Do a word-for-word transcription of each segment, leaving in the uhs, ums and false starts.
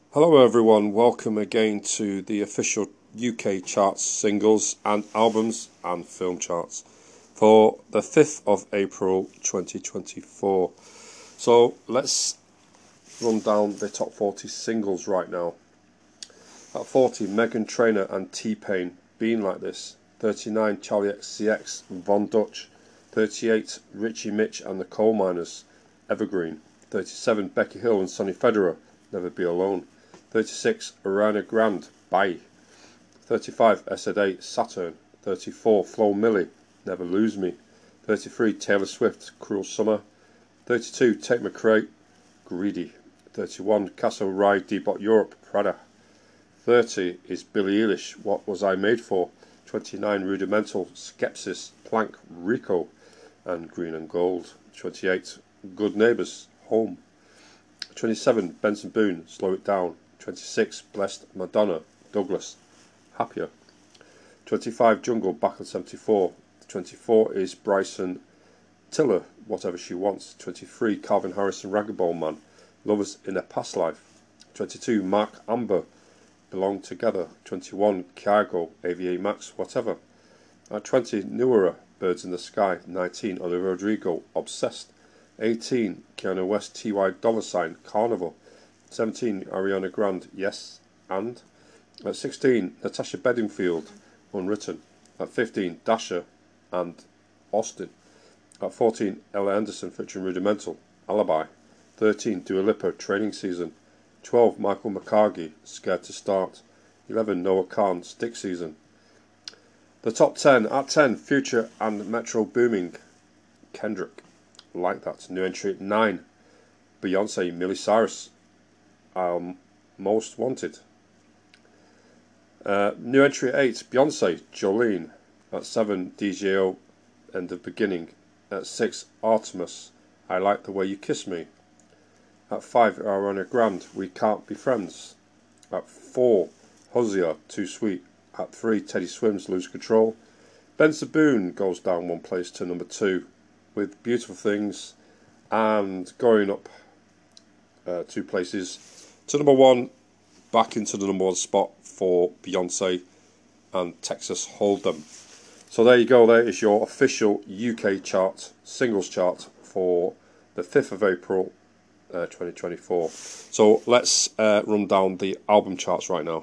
Hello everyone, welcome again to the official U K charts, singles and albums and film charts for the fifth of April twenty twenty-four. So let's run down the top forty singles right now. At forty, Meghan Trainor and T-Pain, Been Like This. thirty-nine, Charlie X C X, Von Dutch. thirty-eight, Richie Mitch and the Coal Miners, Evergreen. thirty-seven, Becky Hill and Sonny Federer, Never Be Alone. thirty-six, Ariana Grande, Bye. thirty-five, S Z A, Saturn. thirty-four, Flo Milli, Never Lose Me. thirty-three, Taylor Swift, Cruel Summer. thirty-two, Tate McRae, Greedy. thirty-one, Castle Rye, Depot Europe, Prada. thirty is Billie Eilish, What Was I Made For. twenty-nine, Rudimental, Skepsis, Plank, Rico, and Green and Gold. twenty-eight, Good Neighbours, Home. twenty-seven, Benson Boone, Slow It Down. twenty-six, Blessed Madonna, Douglas, Happier. twenty-five, Jungle, Back on seventy-four. twenty-four is Bryson Tiller, Whatever She Wants. twenty-three, Calvin Harris and Rag'n'Bone Man, Lovers in a Past Life. twenty-two, Mark Amber, Belong Together. twenty-one, Kygo, A V A Max, Whatever. At twenty, Nuera, Birds in the Sky. nineteen, Olivia Rodrigo, Obsessed. eighteen, Kanye West, T Y Dollar Sign, Carnival. seventeen, Ariana Grande, Yes and. At sixteen, Natasha Bedingfield, Unwritten. At fifteen, Dasher and Austin. At fourteen, Ella Anderson featuring Rudimental, Alibi. thirteen, Dua Lipa, Training Season. twelve, Michael McCarthy, Scared to Start. eleven, Noah Khan, Stick Season. The top ten. At ten, Future and Metro Booming, Kendrick, Like That. New entry at nine, Beyonce, Miley Cyrus, um, Most Wanted. Uh, new entry at eight, Beyonce, Jolene. At seven, D J O, End of Beginning. At six, Artemis, I Like the Way You Kiss Me. At five, Ariana Grande, We Can't Be Friends. At four, Hosea, Too Sweet. At three, Teddy Swims, Lose Control. Benson Boone goes down one place to number two with Beautiful Things, and going up uh, two places to number one, back into the number one spot for Beyonce and Texas Hold'em. So there you go, there is your official U K chart, singles chart for the fifth of April uh, twenty twenty-four. So let's uh, run down the album charts right now.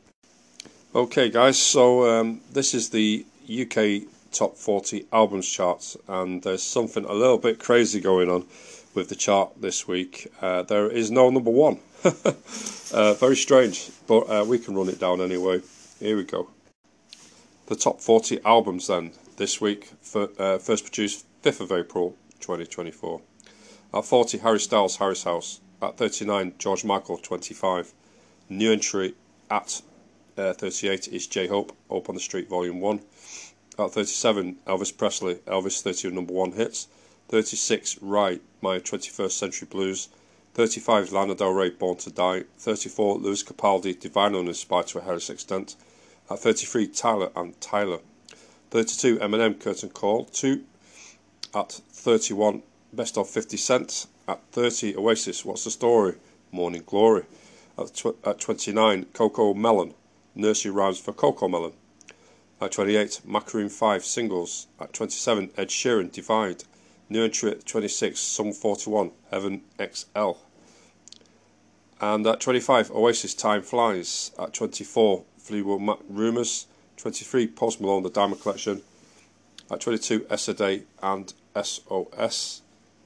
Okay guys, so um, this is the U K top forty albums charts, and there's something a little bit crazy going on with the chart this week. Uh, there is no number one. uh, very strange, but uh, we can run it down anyway. Here we go. The top forty albums then this week, for, uh, first produced fifth of April twenty twenty-four. At forty, Harry Styles, Harry's House. At thirty-nine, George Michael, twenty-five. New entry at uh, thirty-eight is J-Hope, Hope on the Street Volume one. At thirty-seven, Elvis Presley, Elvis thirty number one hits. thirty-six, Right, My twenty-first Century Blues. thirty-five, Lana Del Rey, Born to Die. thirty-four, Lewis Capaldi, Divine Uninspired to a Hellish Extent. At thirty-three, Tyler and Tyler. thirty-two, Eminem, Curtain Call. two. At thirty-one, Best of fifty Cent. At thirty, Oasis, What's the Story? Morning Glory. At, tw at twenty-nine, Coco Melon, Nursery Rhymes for Coco Melon. At twenty-eight, Macaroon five, Singles. At twenty-seven, Ed Sheeran, Divide. New entry at twenty-six, Sum forty-one, Heaven X L. And at twenty-five, Oasis, Time Flies. At twenty-four, Fleetwood Mac, Rumours. twenty-three, Post Malone, The Diamond Collection. At twenty-two, S Z A and S O S.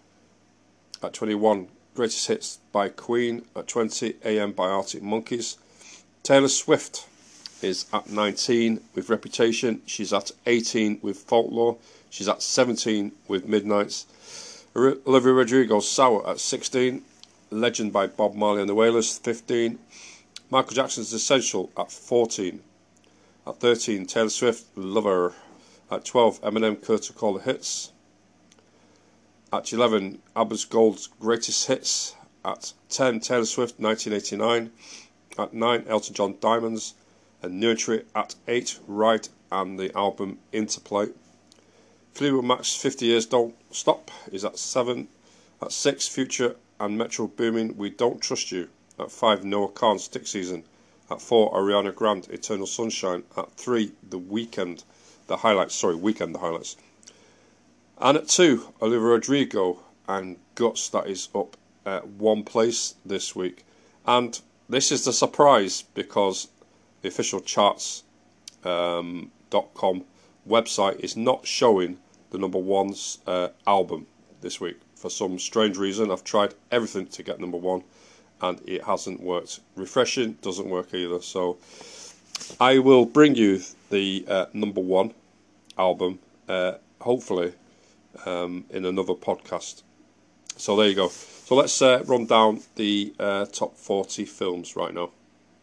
At twenty-one, Greatest Hits by Queen. At twenty, A M by Arctic Monkeys. Taylor Swift is at nineteen with Reputation. She's at eighteen with Folklore. She's at seventeen with Midnights. Olivia Rodrigo, Sour at sixteen. Legend by Bob Marley and the Wailers, fifteen. Michael Jackson's Essential at fourteen. At thirteen, Taylor Swift, Lover. At twelve, Eminem, Curtain Call the Hits. At eleven, Abba's Gold's Greatest Hits. At ten, Taylor Swift, nineteen eighty-nine. At nine, Elton John, Diamonds. And new entry at eight, Right and the album Interplay. Fleetwood Mac's fifty Years Don't Stop is at seven. At six, Future and Metro Boomin, We Don't Trust You. At five, Noah Khan, Stick Season. At four, Ariana Grande, Eternal Sunshine. At three, The Weeknd, the highlights. Sorry, Weekend, the highlights. And at two, Olivia Rodrigo and Guts. That is up at one place this week. And this is the surprise, because the official charts um, dot com website is not showing the number one's uh, album this week. For some strange reason, I've tried everything to get number one, and it hasn't worked. Refreshing doesn't work either. So I will bring you the uh, number one album, uh, hopefully, um, in another podcast. So there you go. So let's uh, run down the uh, top forty films right now.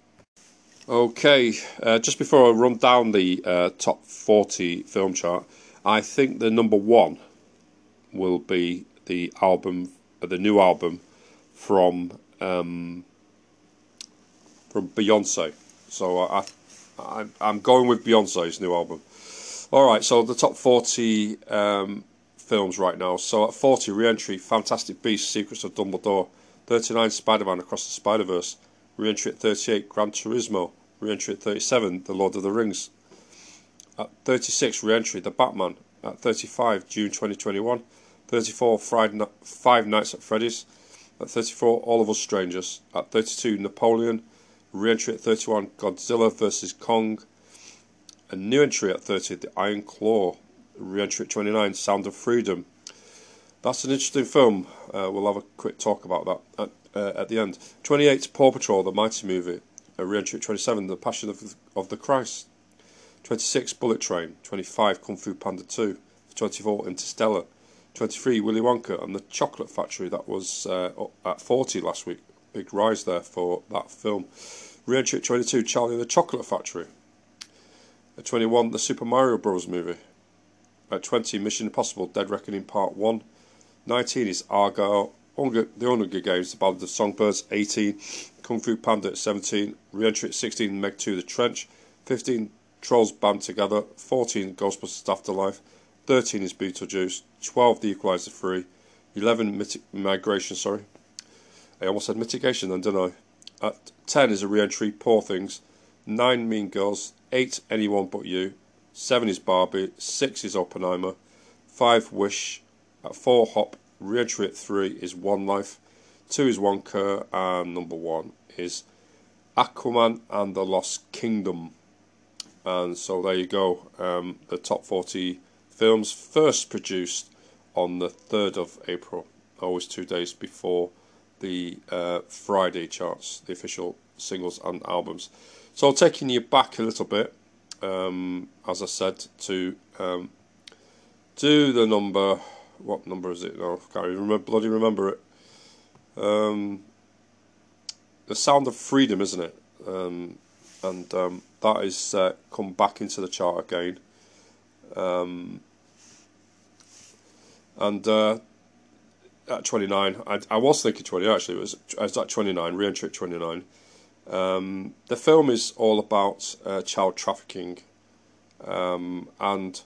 Okay, uh, just before I run down the uh, top forty film chart, I think the number one will be the album, uh, the new album from um, from Beyonce. So I, I, I'm going with Beyonce's new album. All right, so the top forty um, films right now. So at forty, re-entry, Fantastic Beasts: Secrets of Dumbledore. thirty-nine, Spider-Man Across the Spider-Verse. Re-entry at thirty-eight, Gran Turismo. Re-entry at thirty-seven, The Lord of the Rings. At thirty-six, re-entry, The Batman. At thirty-five, June twenty twenty-one. thirty-four, Friday, Five Nights at Freddy's. At thirty-four, All of Us Strangers. At thirty-two, Napoleon. Re-entry at thirty-one, Godzilla versus Kong. A new entry at thirty, The Iron Claw. Re-entry at twenty-nine, Sound of Freedom. That's an interesting film. Uh, we'll have a quick talk about that at, uh, at the end. twenty-eight, Paw Patrol, the Mighty Movie. A re-entry at twenty-seven, The Passion of, of the Christ. twenty-six, Bullet Train. twenty-five, Kung Fu Panda two. twenty-four, Interstellar. twenty-three, Willy Wonka and the Chocolate Factory. That was uh, up at forty last week. Big rise there for that film. Re-entry at twenty-two, Charlie and the Chocolate Factory. At twenty-one, the Super Mario Bros. Movie. At twenty, Mission Impossible: Dead Reckoning Part one. nineteen is Argyle, Hunger, The Hunger Games: The Ballad of Songbirds. eighteen, Kung Fu Panda. At seventeen, re-entry at sixteen, Meg two: The Trench. fifteen, Trolls Band Together. fourteen, Ghostbusters Afterlife. thirteen is Beetlejuice. twelve, The Equalizer three. eleven, Mit Migration, sorry. I almost said mitigation then, didn't I? At ten is a re-entry, Poor Things. nine, Mean Girls. eight, Anyone But You. seven is Barbie. six is Oppenheimer. five, Wish. At four, Hop. Re-entry at three is One Life. two is Wonka. And number one is Aquaman and the Lost Kingdom. And so there you go. Um, the top forty films, first produced on the third of April. Always two days before the uh, Friday charts, the official singles and albums. So taking you back a little bit, um, as I said, to um, to the number, what number is it now? I can't even remember, bloody remember it. Um, the Sound of Freedom, isn't it? Um, and um, that is uh, come back into the chart again. Um, and uh, at twenty-nine, I, I was thinking twenty, actually, it was, I was at twenty-nine, re-entry at twenty-nine. Um, the film is all about uh, child trafficking, um, and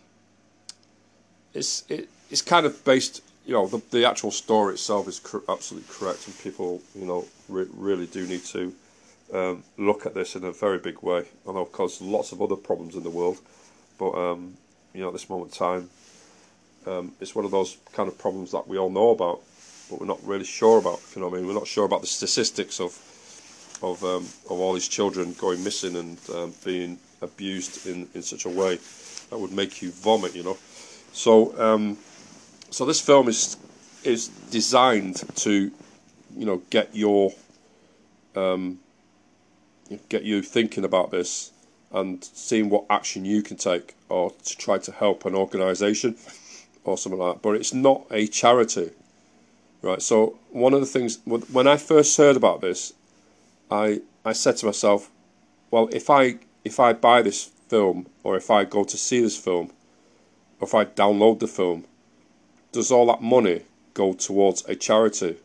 it's it, it's kind of based, you know, the the actual story itself is cor absolutely correct, and people, you know, re really do need to um, look at this in a very big way. I know it causes lots of other problems in the world, but um, you know, at this moment in time, um, it's one of those kind of problems that we all know about, but we're not really sure about. You know what I mean? We're not sure about the statistics of. of um, of all these children going missing and um, being abused in, in such a way that would make you vomit, you know. So um, so this film is is designed to, you know, get your um, get you thinking about this and seeing what action you can take, or to try to help an organisation or something like that. But it's not a charity, right? So one of the things, when I first heard about this, I I said to myself, well, if I if I buy this film, or if I go to see this film, or if I download the film, does all that money go towards a charity?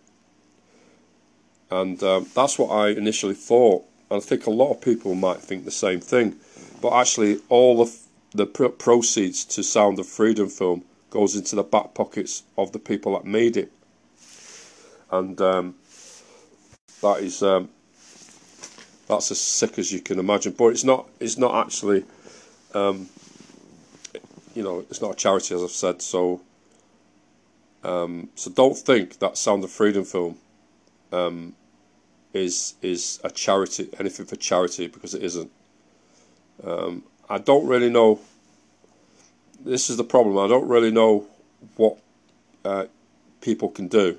And um, that's what I initially thought. And I think a lot of people might think the same thing. But actually, all of the pr proceeds to Sound of Freedom film goes into the back pockets of the people that made it. And um, that is um, that's as sick as you can imagine. But it's not. It's not actually. Um, you know, it's not a charity, as I've said. So, um, so don't think that Sound of Freedom film um, is is a charity, anything for charity, because it isn't. Um, I don't really know. This is the problem. I don't really know what uh, people can do.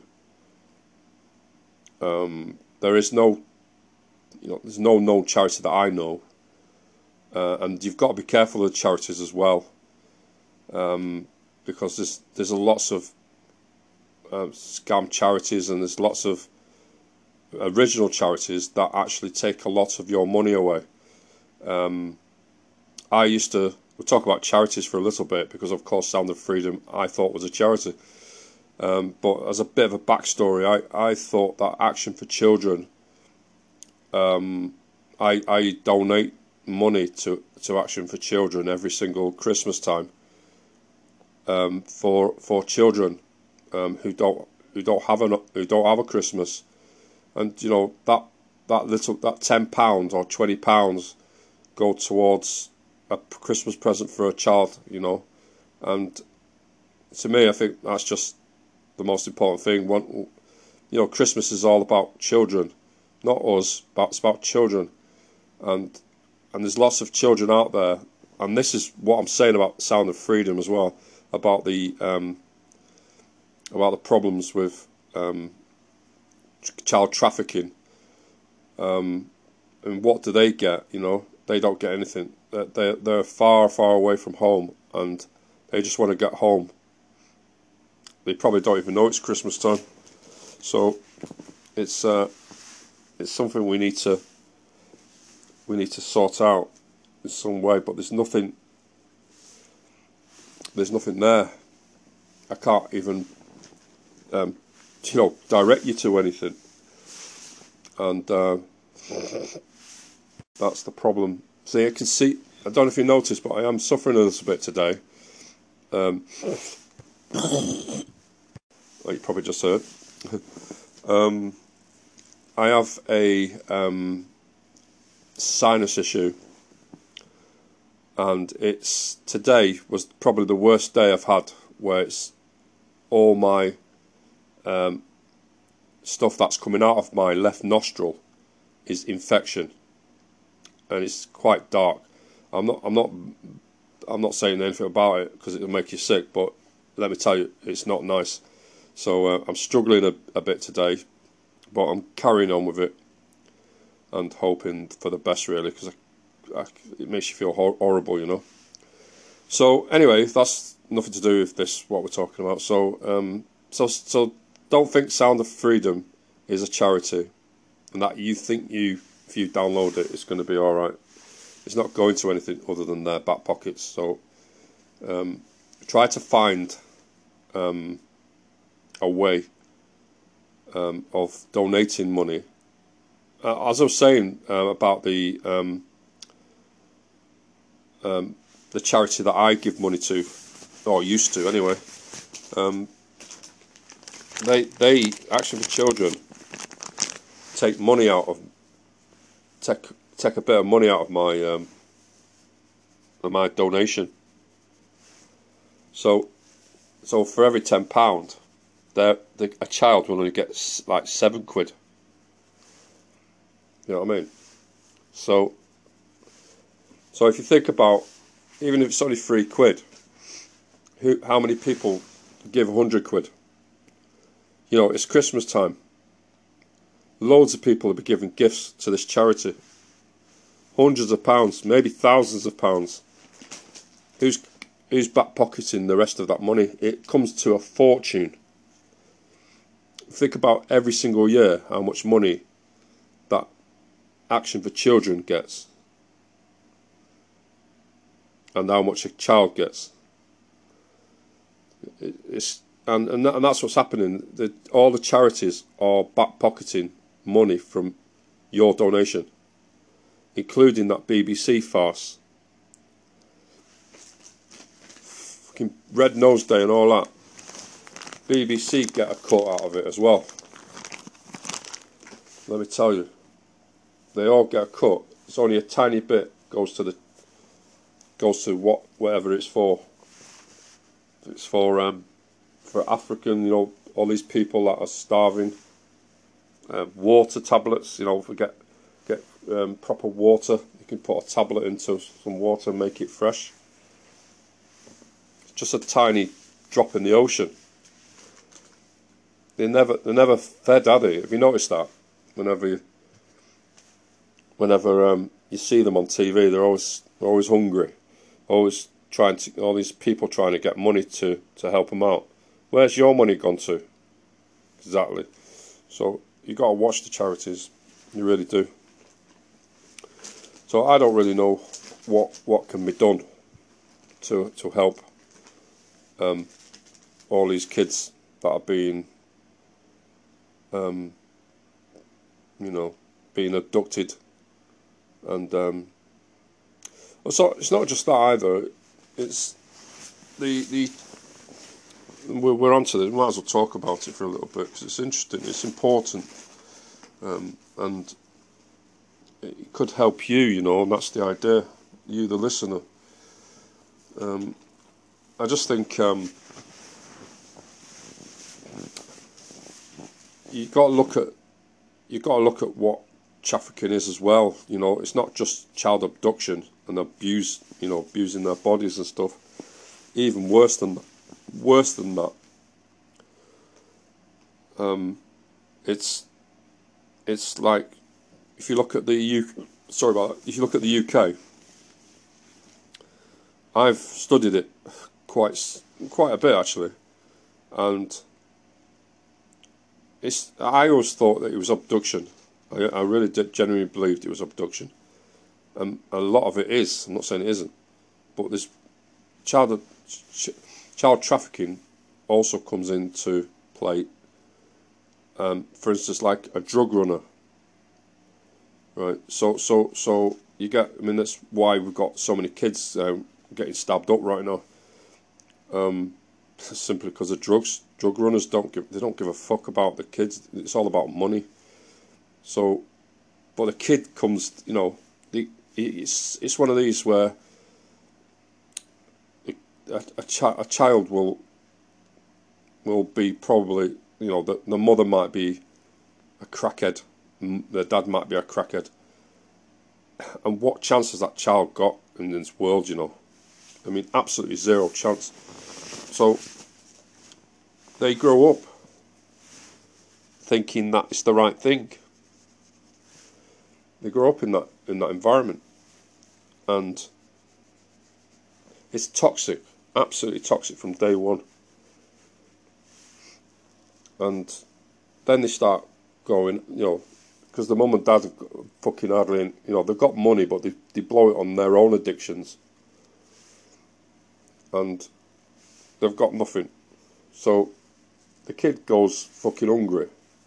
Um, there is no, you know, there's no known charity that I know, uh, and you've got to be careful of charities as well, um, because there's there's a lots of uh, scam charities, and there's lots of original charities that actually take a lot of your money away. Um, I used to, we'll talk about charities for a little bit, because of course Sound of Freedom I thought was a charity. Um, but as a bit of a backstory, I, I thought that Action for Children, um, I, I donate money to, to Action for Children every single Christmas time, um, for for children um, who don't who don't have a who don't have a Christmas, and you know that that little that ten pounds or twenty pounds go towards a Christmas present for a child, you know, and to me, I think that's just the most important thing. One, you know, Christmas is all about children, not us, but it's about children, and and there's lots of children out there, and this is what I'm saying about Sound of Freedom as well, about the um, about the problems with um, child trafficking, um, and what do they get? You know, they don't get anything. They're they're far far away from home, and they just want to get home. They probably don't even know it's Christmas time, so it's uh, it's something we need to we need to sort out in some way. But there's nothing there's nothing there. I can't even um, you know direct you to anything, and uh, that's the problem. See, I can see. I don't know if you noticed, but I am suffering a little bit today. Um, like you probably just heard. um, I have a um, sinus issue, and it's today was probably the worst day I've had, where it's all my um, stuff that's coming out of my left nostril is infection, and it's quite dark. I'm not. I'm not. I'm not saying anything about it because it'll make you sick, but let me tell you, it's not nice. So uh, I'm struggling a, a bit today, but I'm carrying on with it and hoping for the best, really, because it makes you feel hor horrible, you know. So anyway, that's nothing to do with this, what we're talking about. So um, so so don't think Sound of Freedom is a charity, and that you think you if you download it, it's going to be all right. It's not going to anything other than their back pockets. So um, try to find um, a way um, of donating money. Uh, as I was saying uh, about the um, um, the charity that I give money to, or used to anyway, um, they they Action for Children take money out of take take a bit of money out of my um, of my donation. So so for every ten pound, there the, a child will only get like seven quid. You know what I mean? So so if you think about, even if it's only three quid, who how many people give a hundred quid? You know, it's Christmas time. Loads of people will be giving gifts to this charity. Hundreds of pounds, maybe thousands of pounds. Who's who's back pocketing the rest of that money? It comes to a fortune. Think about every single year how much money that Action for Children gets, and how much a child gets. It's and and, that, and that's what's happening. The, all the charities are back pocketing money from your donation, including that B B C farce, fucking Red Nose Day and all that. B B C get a cut out of it as well. let me tell you, they all get a cut. It's only a tiny bit goes to the goes to what whatever it's for. It's for um for African, you know, all these people that are starving. Uh, water tablets, you know, if we get get um, proper water, you can put a tablet into some water and make it fresh. It's just a tiny drop in the ocean. They never they're never fed, are they? Have you noticed that? Whenever you, whenever um, you see them on T V, they're always they're always hungry, always trying to all these people trying to get money to to help them out. Where's your money gone to? Exactly. So you got to watch the charities, you really do. So I don't really know what what can be done to to help um, all these kids that are being, um, you know, being abducted, and um, so it's not just that either. It's the the we're, we're onto it. We might as well talk about it for a little bit because it's interesting. It's important, um, and it could help you. You know, and that's the idea. You, the listener. Um, I just think um, you got to look at you got to look at what trafficking is as well. You know, it's not just child abduction and abuse. You know, abusing their bodies and stuff. Even worse than that. Worse than that. Um, it's it's like if you look at the U. Sorry about that. If you look at the U K, I've studied it quite quite a bit actually, and it's. I always thought that it was abduction. I, I really did genuinely believed it was abduction, and a lot of it is. I'm not saying it isn't, but this child ch child trafficking also comes into play. Um, for instance, like a drug runner, right? So, so, so you get. I mean, that's why we've got so many kids um, getting stabbed up right now. Um, simply because of drugs. Drug runners don't give. They don't give a fuck about the kids. It's all about money. So, but the kid comes. You know, the, it's it's one of these where a a, chi a child will will be probably. You know, the, the mother might be a crackhead, the dad might be a crackhead. And what chance has that child got in this world, you know? I mean, absolutely zero chance. So, they grow up thinking that it's the right thing. They grow up in that, in that environment. And it's toxic, absolutely toxic from day one. And then they start going, you know, because the mum and dad have fucking hardly, you know, they've got money, but they, they blow it on their own addictions. And they've got nothing. So the kid goes fucking hungry.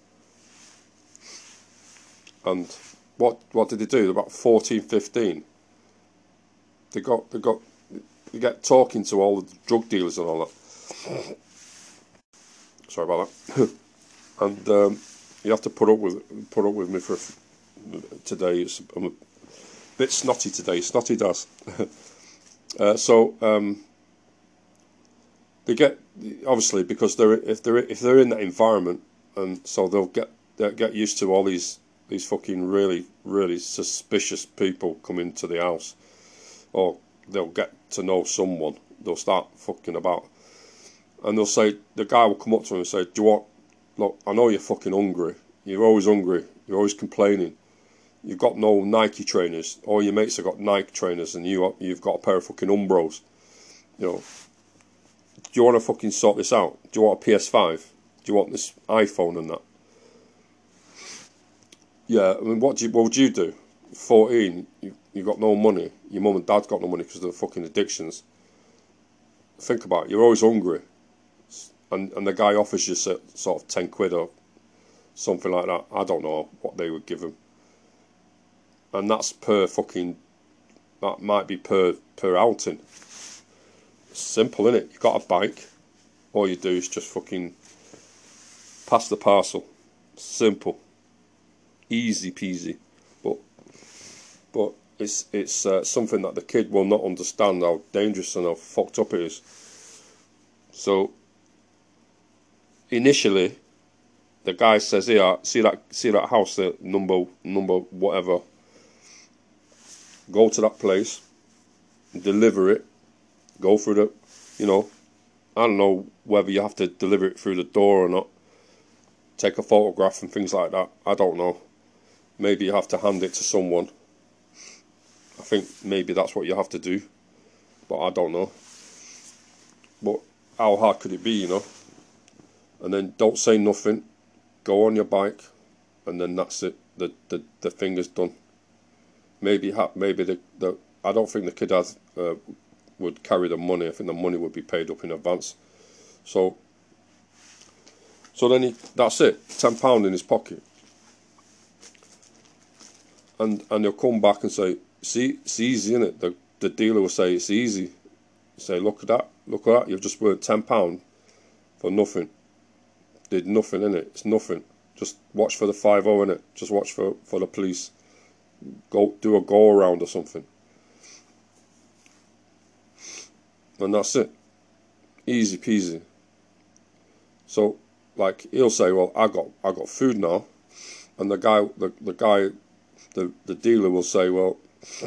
And what what did they do? They're about fourteen, fifteen. They got, they got, they get talking to all the drug dealers and all that. Sorry about that. And um, you have to put up with put up with me for today. It's, I'm a bit snotty today. Snotty does. uh, so um, they get obviously because they're if they're if they're in that environment, and so they'll get they'll get used to all these these fucking really really suspicious people coming to the house, or they'll get to know someone. They'll start fucking about. And they'll say, the guy will come up to him and say, do you want, look, I know you're fucking hungry. You're always hungry. You're always complaining. You've got no Nike trainers. All your mates have got Nike trainers and you, you've got a pair of fucking Umbros. You know, do you want to fucking sort this out? Do you want a P S five? Do you want this iPhone and that? Yeah, I mean, what, do you, what would you do? fourteen, you, you've got no money. Your mum and dad's got no money because of the fucking addictions. Think about it. You're always hungry. And, and the guy offers you sort of ten quid or something like that. I don't know what they would give him. And that's per fucking, that might be per, per outing. Simple, innit? You've got a bike. All you do is just fucking pass the parcel. Simple. easy peasy. But but it's it's uh, something that the kid will not understand how dangerous and how fucked up it is. So initially, the guy says, "Here, see that see that house, the number number whatever. Go to that place, deliver it, go through the, you know, I don't know whether you have to deliver it through the door or not. Take a photograph and things like that. I don't know. Maybe you have to hand it to someone. I think maybe that's what you have to do, but I don't know. But how hard could it be, you know? And then don't say nothing. Go on your bike, and then that's it. The the the thing is done. Maybe ha maybe the the I don't think the kid has uh, would carry the money. I think the money would be paid up in advance. So so then he that's it. Ten pound in his pocket, and and he'll come back and say, "See, it's easy, isn't it?" The the dealer will say, "It's easy." Say, "Look at that, look at that. You've just worked ten pound for nothing. Did nothing in it. It's nothing. Just watch for the five oh in it. Just watch for for the police. Go do a go around or something." And that's it. Easy peasy. So, like, he'll say, "Well, I got I got food now," and the guy the the guy the the dealer will say, "Well."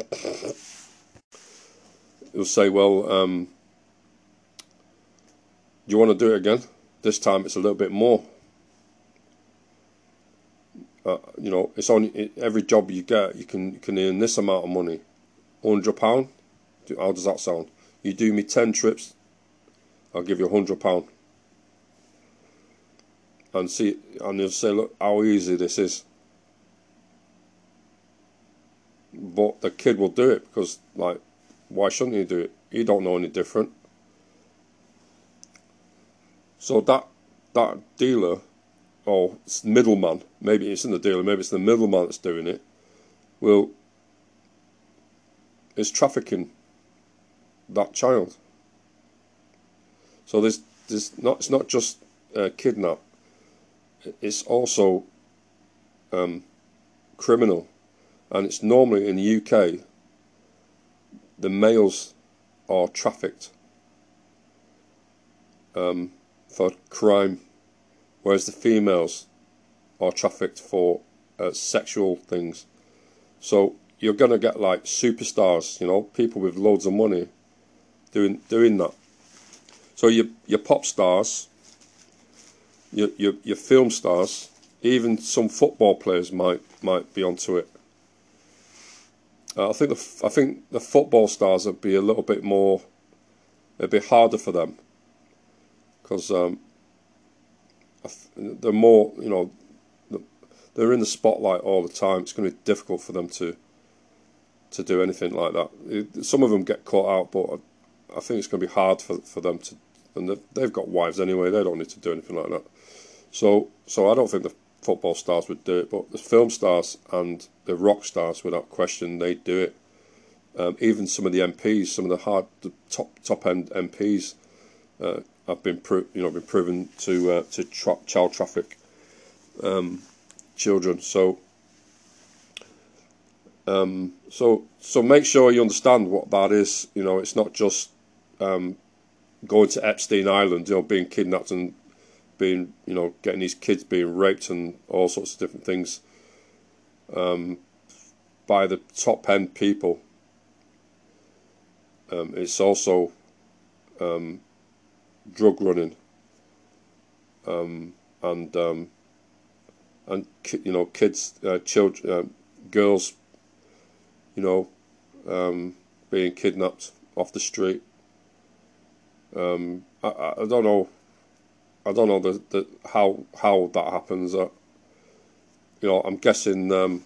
He'll say, "Well, um, do you want to do it again? This time it's a little bit more. Uh, you know, it's only it, every job you get, you can you can earn this amount of money, hundred pound. How does that sound? You do me ten trips, I'll give you a hundred pound." And see, and he'll say, "Look how easy this is." But the kid will do it because, like, why shouldn't he do it? He don't know any different. So that that dealer or middleman, maybe it's in the dealer, maybe it's the middleman that's doing it, will is trafficking that child. So there's there's not it's not just uh, kidnap. It's also um, criminal, and it's normally in the U K. The males are trafficked um, for crime, whereas the females are trafficked for uh, sexual things. So you're gonna get like superstars, you know, people with loads of money doing doing that. So your your pop stars, your your your film stars, even some football players might might be onto it. Uh, I think the I think the football stars would be a little bit more, it'd be harder for them, because um, they're more, you know, they're in the spotlight all the time. It's going to be difficult for them to to do anything like that. Some of them get caught out, but I think it's going to be hard for for them to. And they've got wives anyway. They don't need to do anything like that. So so I don't think the football stars would do it, but the film stars and the rock stars, without question, they do it. Um, even some of the M Ps, some of the hard, the top top end M Ps, uh, have been pro you know been proven to uh, to tra child traffic um, children. So um, so so make sure you understand what that is. You know, it's not just um, going to Epstein Island, you know, being kidnapped and being, you know, getting these kids being raped and all sorts of different things um, by the top end people. Um, it's also um, drug running um, and um, and you know, kids, uh, children, uh, girls, you know, um, being kidnapped off the street. Um, I, I don't know. I don't know the, the how how that happens. Uh, you know, I'm guessing um,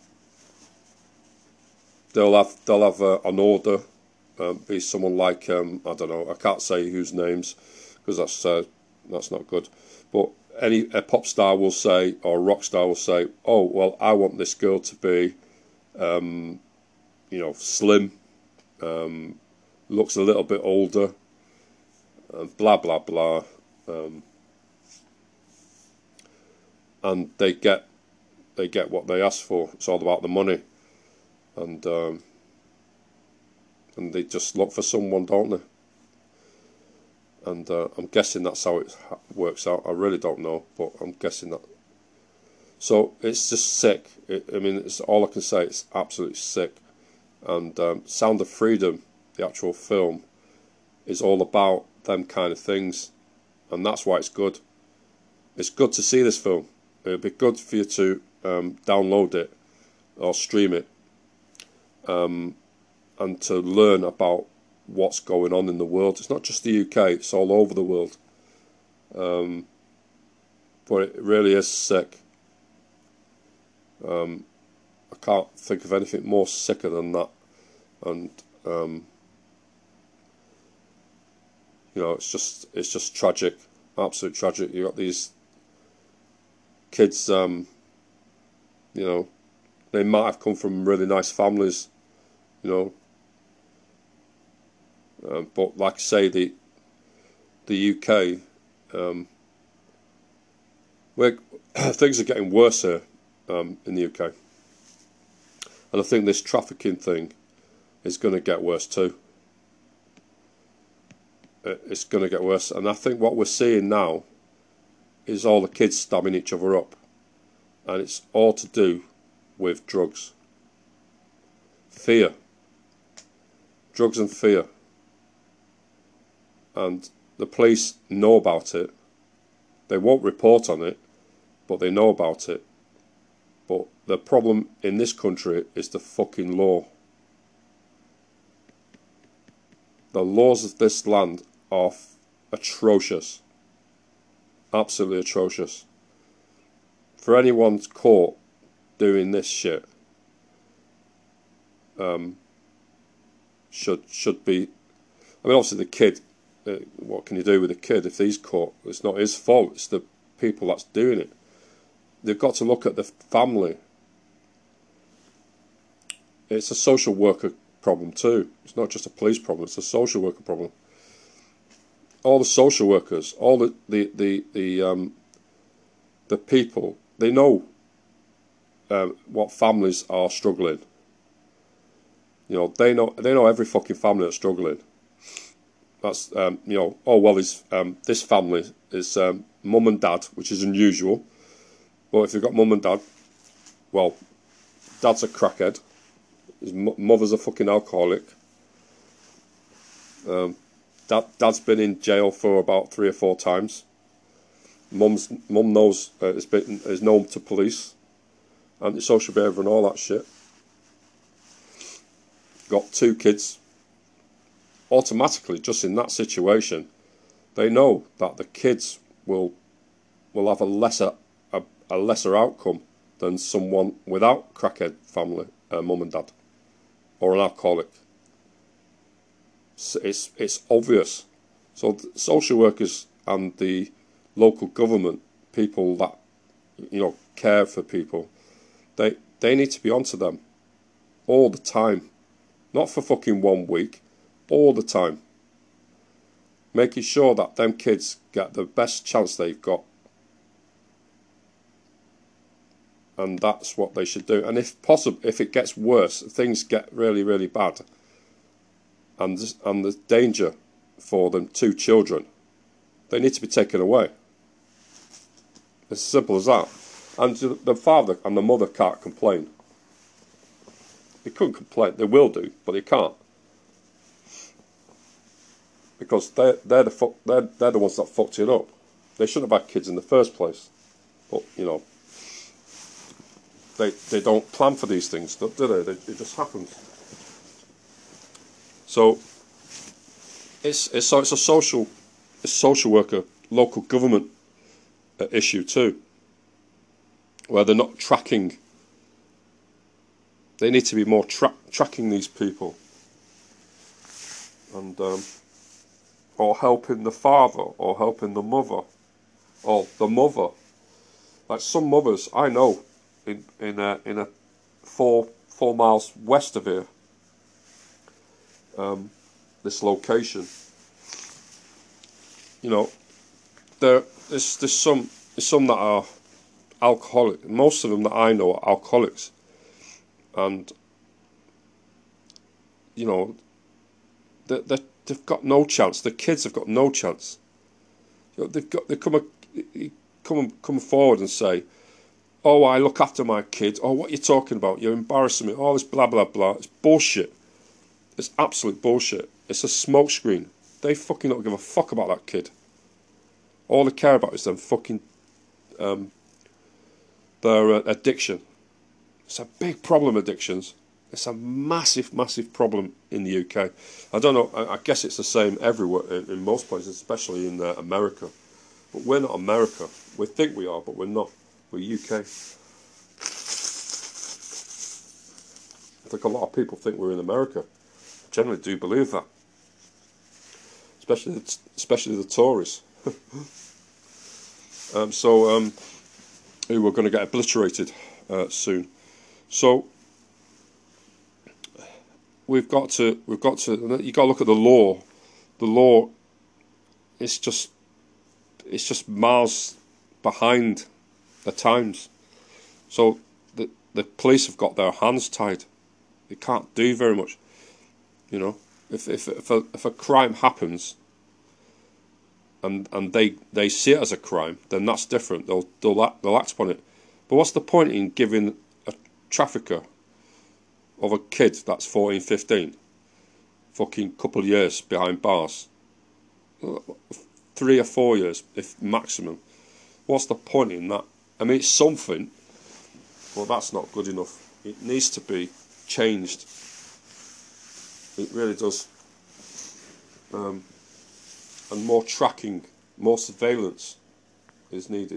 they'll have they'll have uh, an order. Um, be someone like um, I don't know. I can't say whose names because that's uh, that's not good. But any a pop star will say, or a rock star will say, "Oh well, I want this girl to be, um, you know, slim, um, looks a little bit older, uh, blah blah blah." Um, and they get they get what they ask for. It's all about the money, and um, and they just look for someone, don't they? And uh, I'm guessing that's how it works out. I really don't know, but I'm guessing that. So it's just sick. It, I mean, it's all I can say. It's absolutely sick. And um, Sound of Freedom, the actual film, is all about them kind of things, and that's why it's good. It's good to see this film. It'd be good for you to um, download it or stream it, um, and to learn about what's going on in the world. It's not just the U K; it's all over the world. Um, but it really is sick. Um, I can't think of anything more sicker than that, and um, you know, it's just it's just tragic, absolute tragic. You got these kids, um, you know, they might have come from really nice families, you know, um, but like I say, the the U K, um, where things are getting worse here um, in the U K, and I think this trafficking thing is going to get worse too. It's going to get worse, and I think what we're seeing now is all the kids stabbing each other up, and it's all to do with drugs, fear, drugs and fear, and the police know about it. They won't report on it, but they know about it. But the problem in this country is the fucking law. The laws of this land are atrocious. Absolutely atrocious. For anyone caught doing this shit, um, should should be. I mean, obviously the kid. Uh, what can you do with a kid if he's caught? It's not his fault. It's the people that's doing it. They've got to look at the family. It's a social worker problem too. It's not just a police problem. It's a social worker problem. All the social workers, all the the the the um, the people, they know um, what families are struggling. You know, they know they know every fucking family that's struggling. That's um, you know, oh well, is um, this family is um, mum and dad, which is unusual. Well, if you've got mum and dad, well, dad's a crackhead, his mother's a fucking alcoholic. Um, Dad, Dad's been in jail for about three or four times. Mum's mum knows uh, is been is known to police, antisocial behaviour and all that shit. Got two kids. Automatically, just in that situation, they know that the kids will will have a lesser a, a lesser outcome than someone without crackhead family, uh, mum and dad, or an alcoholic. It's it's obvious. So the social workers and the local government, people that you know care for people, they they need to be onto them all the time, not for fucking one week, all the time, making sure that them kids get the best chance they've got, and that's what they should do. And if possible, if it gets worse, things get really really bad. And, and the danger for them two children, they need to be taken away. It's as simple as that. And the father and the mother can't complain. They couldn't complain. They will do, but they can't, because they're they're the fuck, they're they're the ones that fucked it up. They shouldn't have had kids in the first place. But you know, they they don't plan for these things, do they? they it just happens. So it's it's so it's a social, it's social worker, local government uh, issue too, where they're not tracking. They need to be more tra tracking these people, and um, or helping the father, or helping the mother, or the mother. Like some mothers I know in in a in a four four miles west of here. Um, this location, you know, there there's there's some there's some that are alcoholic. Most of them that I know are alcoholics, and you know, they, they they've got no chance. The kids have got no chance. You know, they've got they come a, come come forward and say, "Oh, I look after my kids." Oh, what are you talking about? You're embarrassing me. All this blah blah blah. It's bullshit. It's absolute bullshit. It's a smokescreen. They fucking don't give a fuck about that kid. All they care about is them fucking um, their uh, addiction. It's a big problem, addictions. It's a massive, massive problem in the U K. I don't know, I, I guess it's the same everywhere, in, in most places, especially in uh, America. But we're not America. We think we are, but we're not. We're U K. I think a lot of people think we're in America. I generally do believe that. Especially the, especially the Tories. um, so, um, who are going to get obliterated uh, soon. So, we've got to, we've got to, you got to look at the law. The law, it's just, it's just miles behind the times. So the the police have got their hands tied. They can't do very much. You know, if if if a, if a crime happens, and and they they see it as a crime, then that's different. They'll they'll act, they'll act upon it. But what's the point in giving a trafficker of a kid that's fourteen, fifteen, fucking couple of years behind bars, three or four years if maximum? What's the point in that? I mean, it's something, but that's not good enough. It needs to be changed. It really does. Um, and more tracking, more surveillance is needed.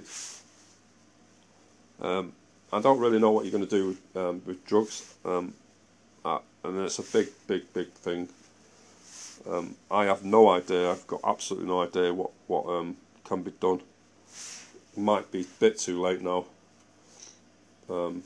Um, I don't really know what you're going to do with, um, with drugs, um, uh, and it's a big, big, big thing. Um, I have no idea. I've got absolutely no idea what what um, can be done. It might be a bit too late now. Um,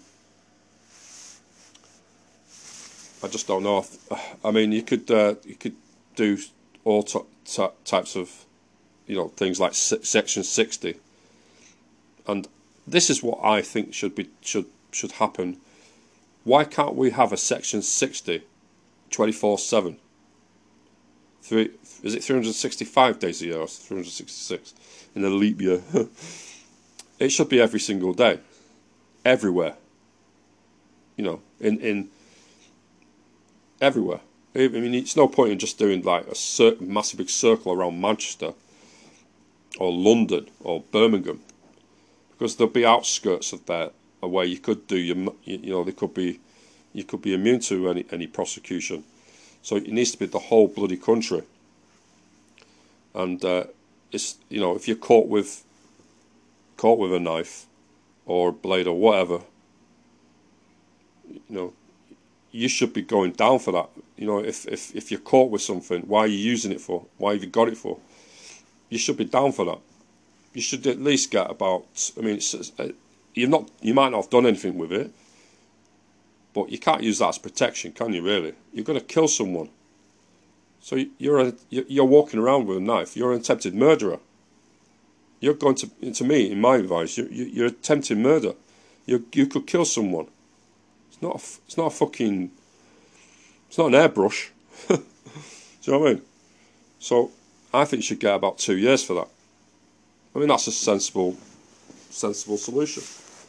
I just don't know. I mean, you could uh, you could do all t- t- types of, you know, things like Section sixty, and this is what I think should be should should happen. Why can't we have a Section sixty, twenty-four seven? Three is it three hundred sixty-five days a year or three hundred sixty-six in a leap year? It should be every single day, everywhere. You know, in in. Everywhere. I mean, it's no point in just doing like a cir- massive big circle around Manchester or London or Birmingham, because there'll be outskirts of there where you could do your, you know, they could be, you could be immune to any any prosecution. So it needs to be the whole bloody country. And uh, it's, you know, if you're caught with caught with a knife or a blade or whatever, you know, you should be going down for that. You know, if, if, if you're caught with something, why are you using it for? Why have you got it for? You should be down for that. You should at least get about, I mean, it's, uh, you've not, you might not have done anything with it, but you can't use that as protection, can you really? You're going to kill someone. So you're a, you're walking around with a knife. You're an attempted murderer. You're going to, to me, in my advice, you're, you're attempting murder. You you could kill someone. It's not a, it's not a fucking, it's not an airbrush. Do you know what I mean? So I think you should get about two years for that. I mean, that's a sensible, sensible solution.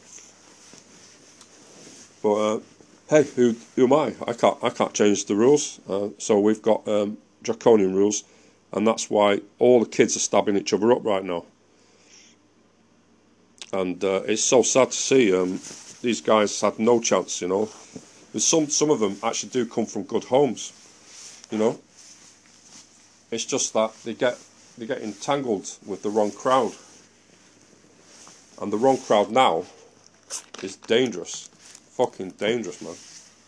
But uh, hey, who who am I? I can't I can't change the rules. Uh, so we've got um, draconian rules, and that's why all the kids are stabbing each other up right now. And uh, it's so sad to see. Um, these guys had no chance, you know. But some some of them actually do come from good homes, you know. It's just that they get they get entangled with the wrong crowd, and the wrong crowd now is dangerous, fucking dangerous, man.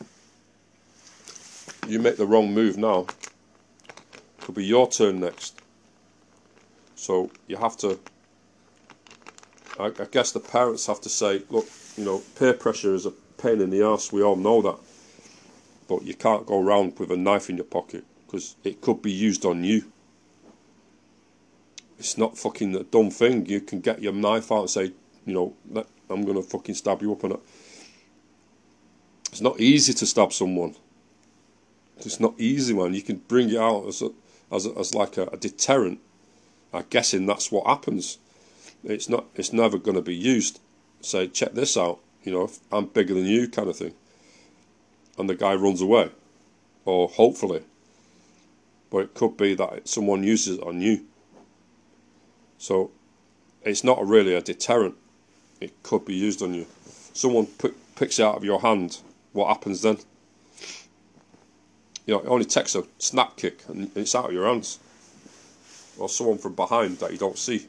You make the wrong move now, could be your turn next. So you have to. I, I guess the parents have to say, look, you know, peer pressure is a pain in the arse. We all know that, but you can't go around with a knife in your pocket because it could be used on you. It's not fucking a dumb thing. You can get your knife out and say, you know, let, I'm gonna fucking stab you up. And it's not easy to stab someone. It's not easy, man. You can bring it out as a, as a, as like a, a deterrent. I'm guessing that's what happens. It's not. It's never going to be used. Say, check this out. You know, I'm bigger than you, kind of thing. And the guy runs away, or hopefully. But it could be that someone uses it on you. So it's not really a deterrent. It could be used on you. Someone pick, picks it out of your hand. What happens then? You know, it only takes a snap kick and it's out of your hands. Or someone from behind that you don't see.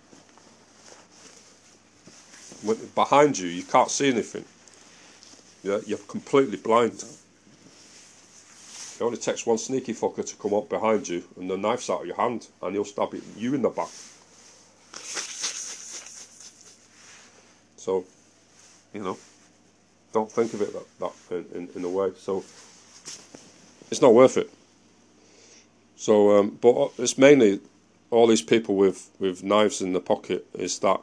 When behind you, you can't see anything. Yeah, you're completely blind. It only takes one sneaky fucker to come up behind you and the knife's out of your hand and he'll stab you in the back. So, you know, don't think of it that, that in, in, in a way. So, it's not worth it. So, um, but it's mainly all these people with, with knives in the pocket is that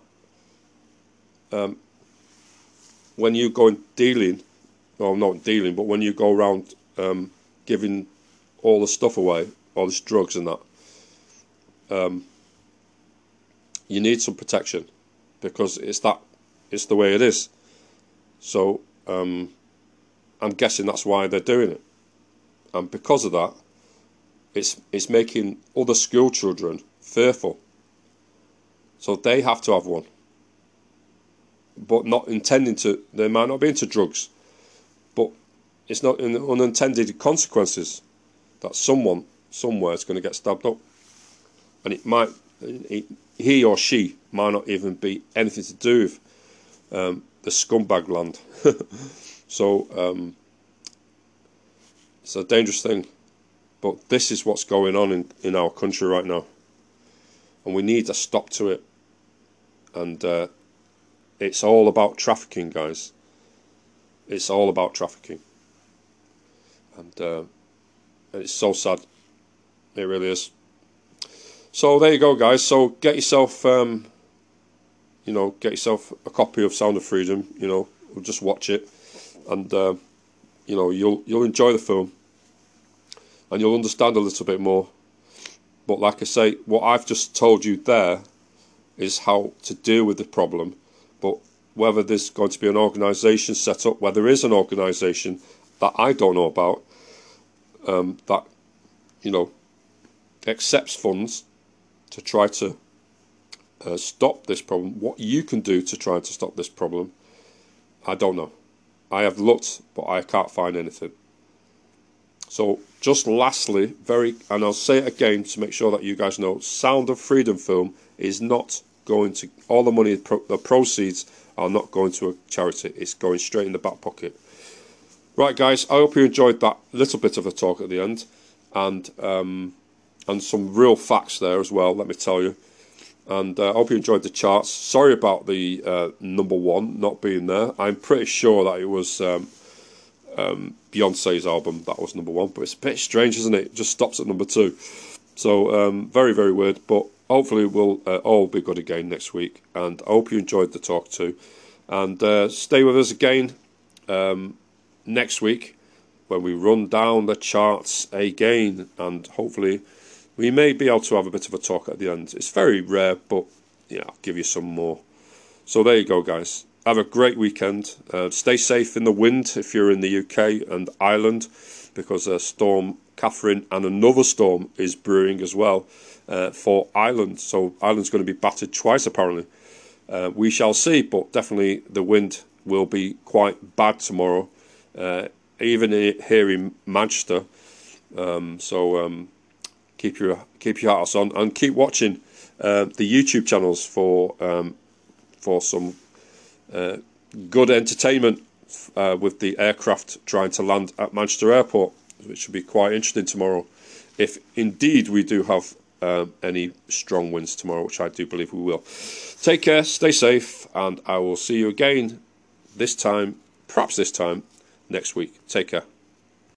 um, when you go dealing, well, not dealing, but when you go around um, giving all the stuff away, all these drugs and that, um, you need some protection because it's that, it's the way it is. So um, I'm guessing that's why they're doing it, and because of that, it's it's making other school children fearful. So they have to have one, but not intending to. They might not be into drugs, but it's not in unintended consequences that someone somewhere is going to get stabbed up, and it might it, he or she might not even be anything to do with um, the scumbag land. So um, it's a dangerous thing, but this is what's going on in, in our country right now, and we need a stop to it. And uh, it's all about trafficking, guys. It's all about trafficking, and uh, it's so sad. It really is. So there you go, guys. So get yourself, um, you know, get yourself a copy of Sound of Freedom. You know, just watch it, and uh, you know, you'll you'll enjoy the film, and you'll understand a little bit more. But like I say, what I've just told you there is how to deal with the problem. But whether there's going to be an organisation set up, where there is an organisation that I don't know about, um, that, you know, accepts funds to try to uh, stop this problem, what you can do to try to stop this problem, I don't know. I have looked, but I can't find anything. So just lastly, very, and I'll say it again to make sure that you guys know, Sound of Freedom film is not going to, all the money, the proceeds are not going to a charity. It's going straight in the back pocket. Right, guys, I hope you enjoyed that little bit of a talk at the end, and um, and some real facts there as well, let me tell you. And I uh, hope you enjoyed the charts. Sorry about the uh, number one not being there. I'm pretty sure that it was um, um, Beyonce's album that was number one, but it's a bit strange, isn't it? It just stops at number two. So um, very, very weird, but hopefully we'll uh, all be good again next week. And I hope you enjoyed the talk too. And uh, stay with us again um, next week when we run down the charts again, and hopefully we may be able to have a bit of a talk at the end. It's very rare, but yeah, I'll give you some more. So there you go, guys. Have a great weekend. Uh, stay safe in the wind if you're in the U K and Ireland, because uh, Storm Catherine and another storm is brewing as well uh, for Ireland. So Ireland's going to be battered twice apparently. Uh, we shall see, but definitely the wind will be quite bad tomorrow, uh, even here in Manchester. Um, so um, keep your keep your hearts on, and keep watching uh, the YouTube channels for um, for some uh, good entertainment uh, with the aircraft trying to land at Manchester Airport, which should be quite interesting tomorrow, if indeed we do have um, any strong winds tomorrow, which I do believe we will. Take care, stay safe, and I will see you again this time, perhaps this time next week. Take care.